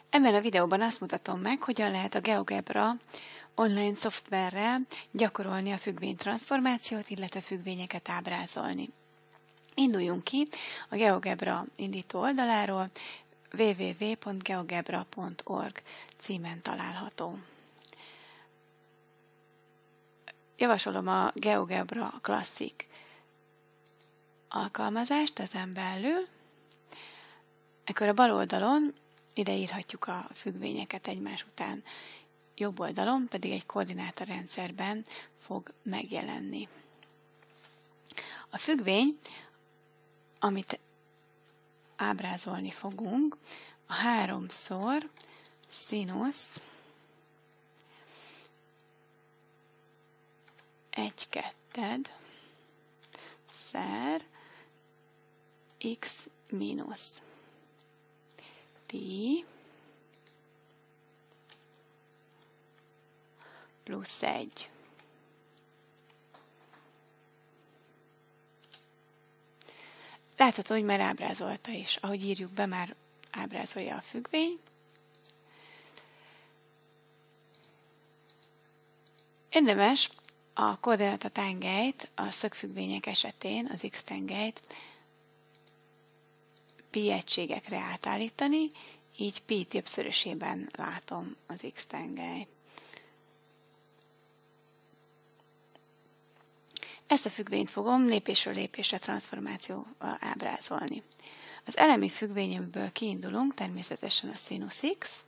Ebben a videóban azt mutatom meg, hogyan lehet a GeoGebra online szoftverrel gyakorolni a függvénytranszformációt, illetve függvényeket ábrázolni. Induljunk ki a GeoGebra indító oldaláról, www.geogebra.org címen található. Javasolom a GeoGebra Classic alkalmazást ezen belül. Ekkor a bal oldalon ide írhatjuk a függvényeket egymás után, jobb oldalon pedig egy koordinátorrendszerben fog megjelenni. A függvény, amit ábrázolni fogunk, a 3x színusz 1/2 szer x mínusz pi plusz 1. Látható, hogy már ábrázolta is. Ahogy írjuk be, már ábrázolja a függvény. Érdemes a koordináta tengelyt a szögfüggvények esetén, az x-tengelyt pi egységekre átállítani, így pi többszörösében látom az x-tengelyt. Ezt a függvényt fogom lépésről lépésre transformációval ábrázolni. Az elemi függvényemből kiindulunk, természetesen a színusz x.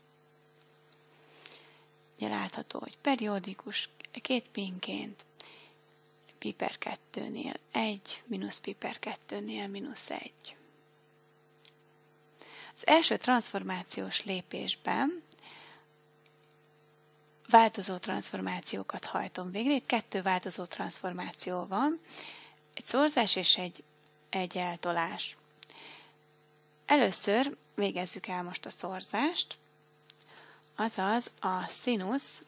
Ugye látható, hogy periódikus, 2 pinként, pi per 2-nél 1, mínusz pi per 2-nél mínusz 1. Az első transformációs lépésben változó transformációkat hajtom végre. Itt 2 változó transformáció van, egy szorzás és egy eltolás. Először végezzük el most a szorzást, azaz a színusz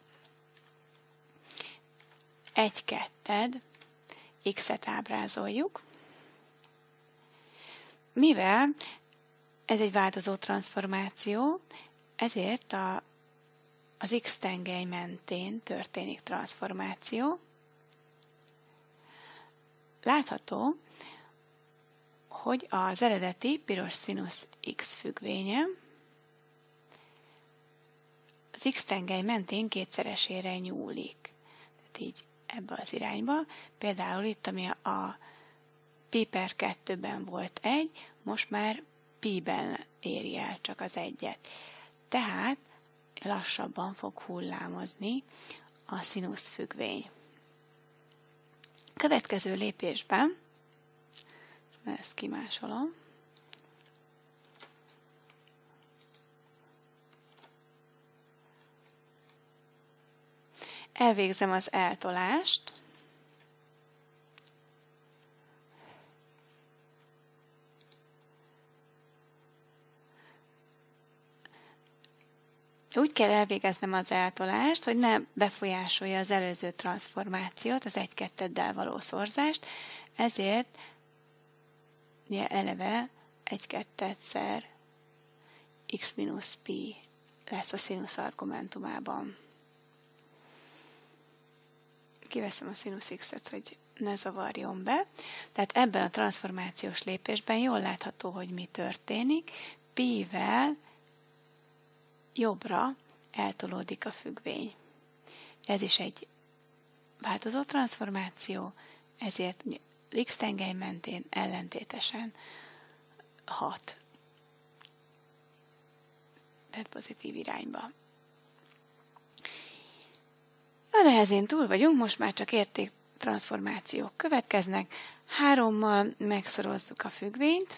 1/2 x-et ábrázoljuk. Mivel ez egy változó transformáció, ezért az x-tengely mentén történik transformáció. Látható, hogy az eredeti piros színusz x függvénye az x-tengely mentén kétszeresére nyúlik. Tehát így ebbe az irányba. Például itt, ami a pi per 2-ben volt 1, most már pi-ben éri el csak az 1-et. Tehát lassabban fog hullámozni a színusz függvény. Következő lépésben, ezt kimásolom, elvégzem az eltolást, úgy kell elvégeznem az eltolást, hogy ne befolyásolja az előző transformációt, az 1/2-del való szorzást, ezért ugye eleve 1/2 szer x mínusz pi lesz a színusz argumentumában. Kiveszem a színusz x-et, hogy ne zavarjon be. Tehát ebben a transformációs lépésben jól látható, hogy mi történik. Pi-vel jobbra eltolódik a függvény. Ez is egy változó transformáció, ezért x-tengely mentén ellentétesen hat. Tehát pozitív irányba. A nehezén túl vagyunk, most már csak értéktranszformációk következnek. 3-mal megszorozzuk a függvényt.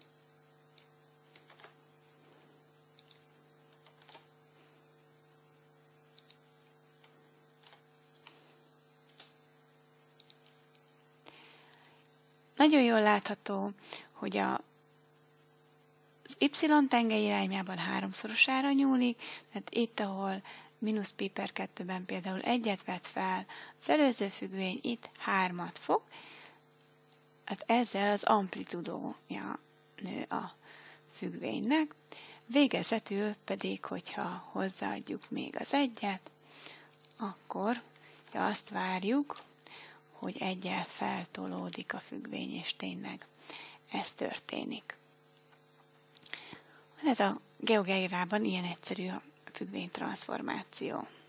Nagyon jól látható, hogy az y-tengely irányában 3-szorosára nyúlik, tehát itt, ahol mínusz pi per 2-ben például 1-et vett fel, az előző függvény itt 3-at fog, hát ezzel az amplitudója nő a függvénynek. Végezetül pedig, hogyha hozzáadjuk még az 1-et, akkor azt várjuk, hogy 1-el feltolódik a függvény, és tényleg ez történik. Ez a GeoGebra-ban ilyen egyszerű a függvény transformáció.